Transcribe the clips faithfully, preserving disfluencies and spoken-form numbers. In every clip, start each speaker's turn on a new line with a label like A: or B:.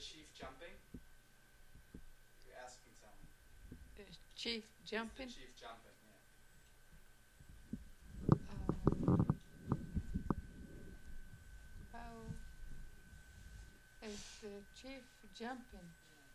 A: chief jumping? You're asking someone.
B: Uh, chief jumping?
A: Is the chief jumping, yeah.
B: Uh, how is the chief jumping?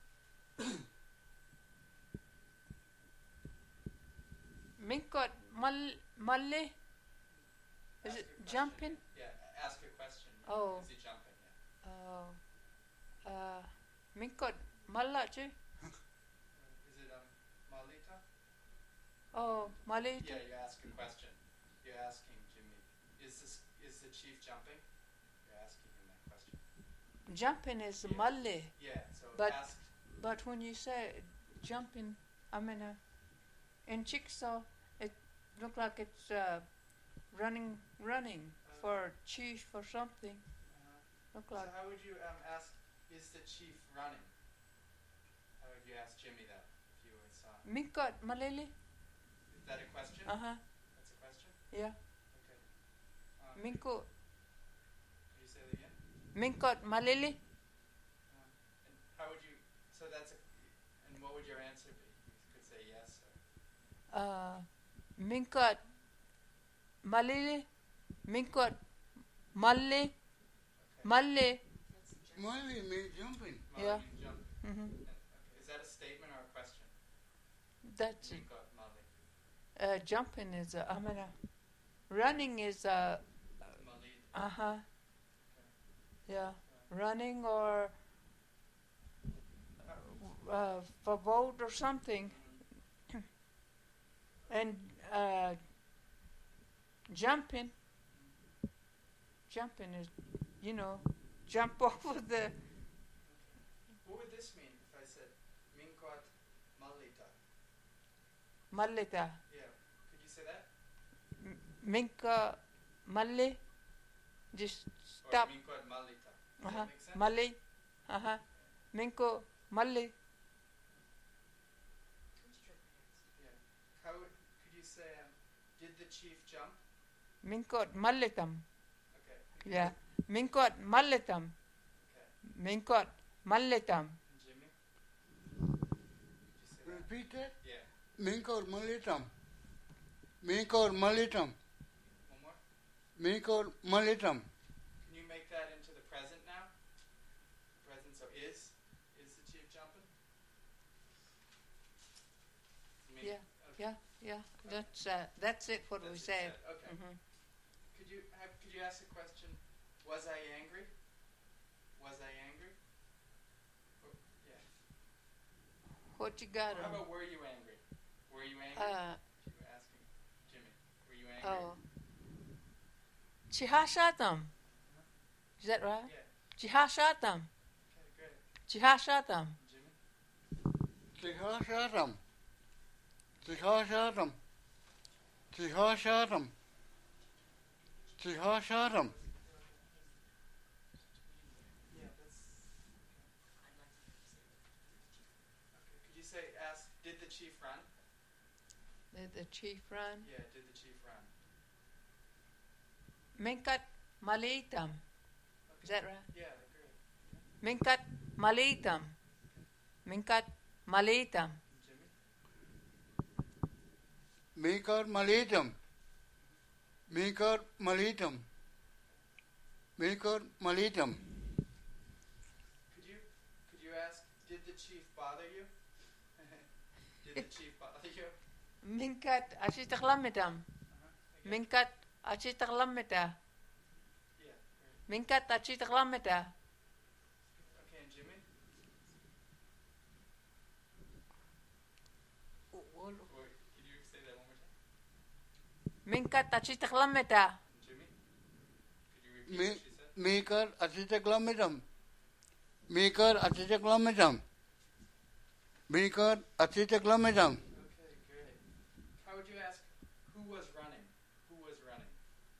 B: Minkot mal malle? Is
A: Ask
B: it
A: a question,
B: jumping?
A: Yeah. yeah, ask a question.
B: Oh.
A: Is he jumping? Yeah.
B: Oh. Uh, minkot malla chứ?
A: Is it um, Malita?
B: Oh, malle.
A: Yeah, you ask a question. You're asking Jimmy, is this is the chief jumping? You're asking him that question.
B: Jumping is
A: Yeah.
B: malle.
A: Yeah, so
B: But-
A: ask.
B: But when you say jumping, I mean, uh, in Chickasaw, it looked like it's uh, running, running
A: Uh,
B: for chief or something.
A: Uh,
B: Look
A: so
B: like
A: how would you um, ask, is the chief running? How would you ask Jimmy that if you were saw him?
B: Minkot malili.
A: Is that a question?
B: Uh huh.
A: That's a question?
B: Yeah.
A: Okay. Um,
B: Minko
A: Can you say that again?
B: minkot malili.
A: Um, and how would you, so that's a, and what would your answer be? You could say yes or,
B: Uh, minkot malili. Minkot malle.
A: okay.
B: Malle.
C: Molly means jumping.
A: Molly,
B: Yeah.
A: you jump.
B: Mm-hmm.
A: And, okay. Is that a statement or a question?
B: That's
A: You got Molly.
B: uh, jumping is. Uh, I mean, uh, running is. Uh
A: Molly.
B: huh. Yeah, running or uh, for boat or something, and uh, jumping. Jumping is, you know, jump over the.
A: What would this mean if I said Minkot Malita?
B: Mallita.
A: Yeah. Could you say that?
B: Minka Malli. Just stop.
A: Or Minkot Malita. Does
B: Uh-huh.
A: that make sense?
B: Malli. Uh huh. Minko Malli.
A: Yeah. How would, could you say, um, did the chief jump?
B: Minkot Mallitam.
A: Okay.
B: Yeah. Minkot Mallitam.
A: Okay.
B: Minkot Mallitam.
A: And Jimmy? Could you say that?
C: Repeat it.
A: Yeah.
C: Minkor Malitam. Minkor Malitam.
A: One more?
C: Minkor Malitam.
A: Can you make that into the present now? Present, so is? Is the chief jumping? You mean-
B: Yeah.
A: Okay.
B: Yeah. Yeah. That's uh, that's it. What
A: That's
B: we
A: it
B: said.
A: said. Okay.
B: Mhm.
A: Could you have, could you ask a question? Was I angry? Was I angry? Or, yeah.
B: What you got
A: Or how
B: on?
A: about were you angry? Were you angry?
B: Uh,
A: you were asking Jimmy. Were you angry?
B: oh. Chihashatam. Is that right?
A: Yeah.
B: Chihashatam.
A: Okay, great.
B: Chihashatam.
A: Jimmy?
C: Tihashatam. Tihashatam. Tihashatam. Tihashatam.
A: Yeah, that's. Okay. Could you say, ask, did the chief run?
B: Did the chief run?
A: Yeah, did the chief run?
B: Minkat Malitam.
A: Okay.
B: Is that right?
A: Yeah, great.
B: Minkat Malitam. Minkat Malitam.
A: Jimmy?
C: Minkor Malitam. Minkor Malitam. Minkor Malitam.
A: Could you could you ask, did the chief bother you? Did the chief bother you?
B: Minkat Ashitaglamidam.
A: Uh-huh. Again?
B: Minkat Ashitaglamida.
A: Yeah, great.
B: Minkat Ashitaglamida.
A: Okay, and Jimmy? Or could you say that one more time?
B: Minkat Ashitaglamida.
A: And Jimmy? Could you repeat
C: Mi-
A: what she said?
C: Mikar Atitaglamitam. Mikar Atitaglamitam. Mikar Atitaglamitam.
A: Okay, great. How would you ask, who was running? Who was running?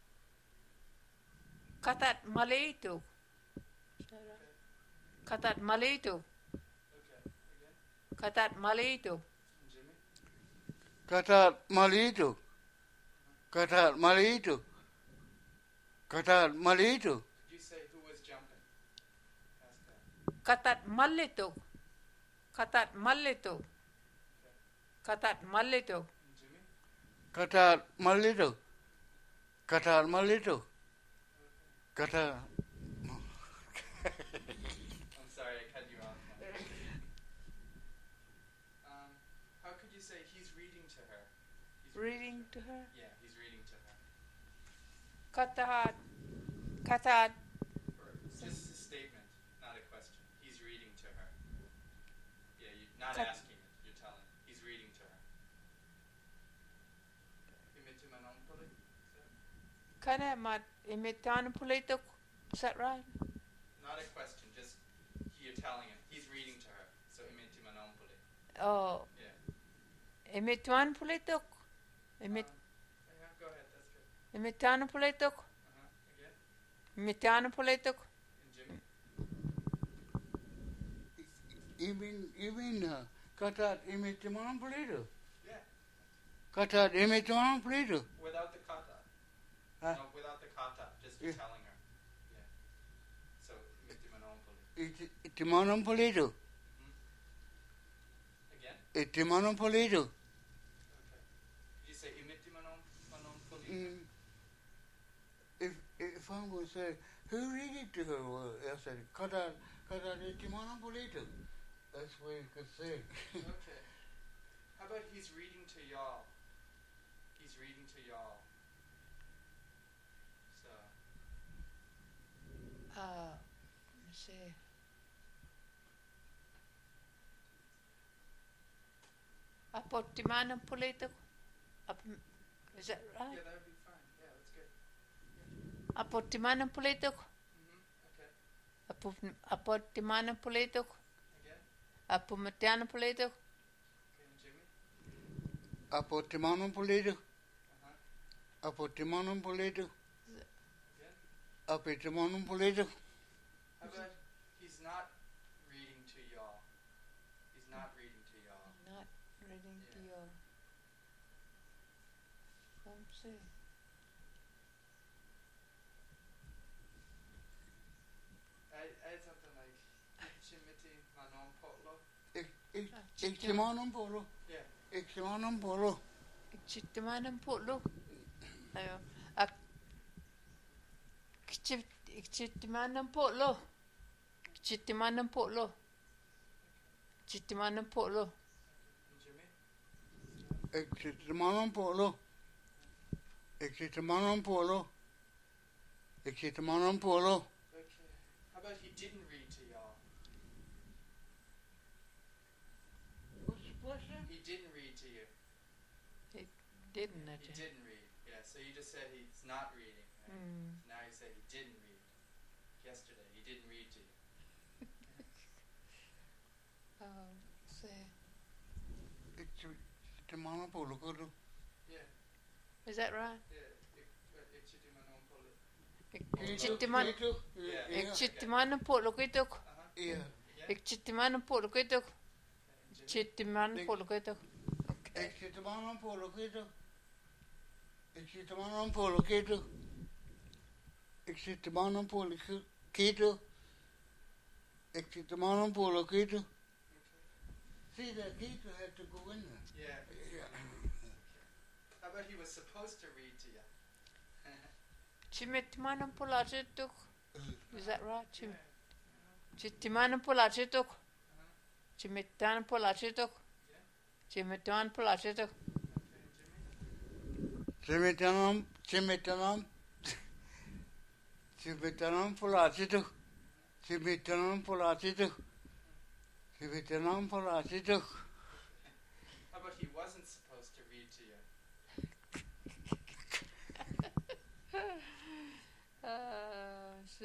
B: Katat Malitu.
A: Okay,
B: Katat Malitu.
A: okay. Again?
B: Katat Malitu.
A: And Jimmy?
C: Katar Malitu. Katar Malitu. Katar Malitu.
A: Could you say who was jumping? Ask that.
B: Katat Malitok. Katat Malitok. Katat Malitok.
A: And Jimmy?
C: Katat Malitok. Katat Malitok. Katat.
A: I'm sorry, I cut you off. Um, how could you say he's reading to her? He's
B: Reading to her.
A: Yeah, he's reading to her.
B: Katat. Katat.
A: Or it's just a statement, not a question. He's reading to her. Yeah, you're not
B: Kat-
A: asking it, you're telling. He's reading to her. Imitimanonpoli?
B: Kanamat imitan pulitok. Is that right?
A: Not a question, just you're telling him. He's reading to her. So imitimanonpoli.
B: Oh,
A: Yeah.
B: imituan pulitok. Imit
A: Um, yeah, go ahead, that's good.
B: imitan pulitok.
A: Uh-huh. Again?
B: Imitan pulitok.
A: And Jimmy?
C: You mean, you mean, uh, Katat Imitiman Polito?
A: Yeah.
C: Katat Imitiman Polito?
A: Without the kata.
C: Huh?
A: No, without the kata. Just
C: Yeah.
A: telling her. Yeah. So imitimanonpoli.
C: Itimanum Polito.
A: Again?
C: Itimanum Polito.
A: Okay. Did you say imitimanonpoli?
C: Mm. If if I'm going to say, who read it to her? Well, I said, Katat, Katat Itimanum Polito. That's the way you could say it.
A: Okay. How about he's reading to y'all? He's reading to y'all. So,
B: Uh, let's see. Apotimanam pulitok. Ap- Is that
A: yeah,
B: right?
A: that would be fine. Yeah, that's good.
B: Apotimanam pulitok.
A: Mm-hmm. Okay.
B: Apo- Apotimanam pulitok.
A: Again?
B: Apumatianam pulitok.
A: Okay, and Jimmy?
C: Apotimanum Polito.
A: Uh-huh.
C: Apotimanum Polito.
A: Again?
C: Apitimanum Polito.
A: How about he's not reading to y'all? He's not reading to y'all.
B: Not reading to
A: Yeah.
B: your. Let's see.
A: I, I had something like Chimiti Manon Potlo.
C: Itimanum Polo.
A: Yeah.
C: Itimanum Polo.
B: Ikchitimanam polo. Ayo. Ak. Ikchitimanam polo. Ikchitimanam polo. Ikchitimanam polo.
A: And Jimmy?
C: Itimanum Polo. Itimanum Polo. Itimanum Polo.
A: Okay. How about he didn't read to y'all?
C: What's what's that?
A: He didn't read to you.
B: Didn't it?
A: He didn't read. Yeah, so you just said he's not reading. Right?
B: Mm.
A: Now you say he didn't read. Yesterday, he didn't read to you.
B: Oh, see.
C: Itimanum Polo.
A: Yeah,
B: Is that right?
A: yeah. Ichitimanon poli.
B: Ikchitiman.
A: Yeah.
B: Ikchitimanam polo kitok.
A: Uh-huh.
C: Yeah.
A: Again?
B: Ikchitimanam polo kitok.
A: Okay, and Jimmy?
B: Chitimanam polo kitok. Okay.
C: Itimanum Polo Kito. Itimanum Polo Kito. Itimanum Polo Kito. Itimanum Polo Kito.
A: Okay.
C: See, that Kito had to go in there.
A: Yeah.
C: Yeah.
A: How about he was supposed to read to you?
B: Chimitimanam polo chitok. Is that right?
A: Yeah.
B: Chim. Chitimanam polo chitok.
A: Uh-huh.
B: Chimitan polo chitok. Chimitan polo chitok.
A: Okay, and Jimmy?
C: Chimitanum, Chimitanum, Chimitanum Polacito. Chimitanum Polacito. Chimitanum Polacito.
A: How about he wasn't supposed to read to you?
B: Uh, so.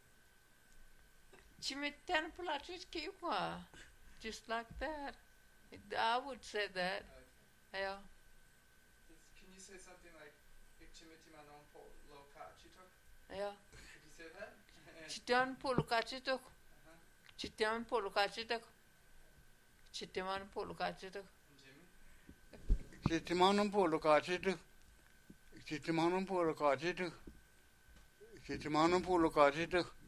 B: Chimitan polo chitok. Just like that. I would say that.
A: Okay.
B: Yeah.
A: Is- Can you say something like Ichimitimanon polo kachitok?
B: Yeah.
A: Could you say that?
B: Chitan polo chitok.
A: Uh-huh.
B: Chitan polo chitok. Chitiman polo chitok.
A: And Jimmy?
C: Chitimanum Polacito. Chitimanum Polacito. Chitimanum Polacito.